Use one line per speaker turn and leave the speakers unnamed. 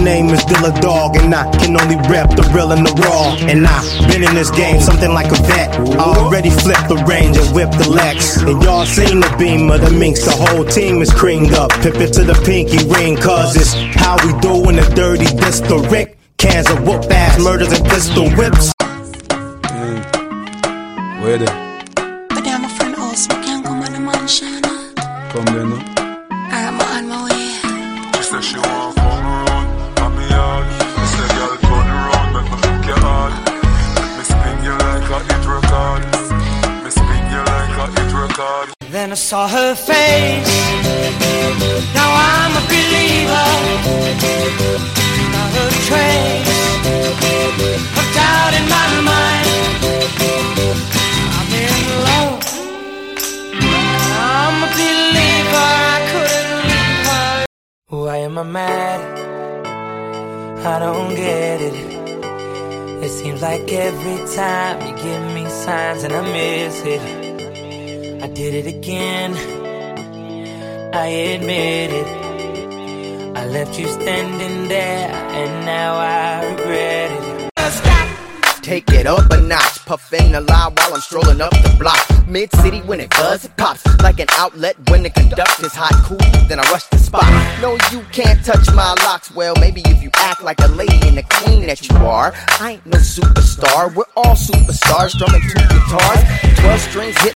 name is Dilla Dog, and I can only rep the real and the raw. And I've been in this game, something like a vet. I already flipped the range and whipped the Lex. And y'all seen the beam of the minks, the whole team is creamed up. Pip it to the pinky ring, cause it's how we doin' the dirty district. Cans of whoop ass, murders and pistol whips.
Where they?
But I'm a friend also, can't come on the mansion.
Come there now.
I'm on my way.
She said she want to come around, on me hard. I said, y'all turn around, make me look your hard. Me spin you like a hit record. Me spin you like a hit record.
Then I saw her face. Now I'm a believer. Not a trace of doubt in my mind. I'm in love. I'm a believer. I couldn't leave her. Why am I mad? I don't get it. It seems like every time you give me signs and I miss it. I did it again, I admit it. I left you standing there and now I regret it.
Take it up a notch, puffin' a lie while I'm strolling up the block. Mid-city when it buzz, it pops like an outlet when the conductor's hot, cool, then I rush the spot. No, you can't touch my locks. Well, maybe if you act like a lady and the queen that you are. I ain't no superstar, we're all superstars, strumming two guitars. 12 strings hit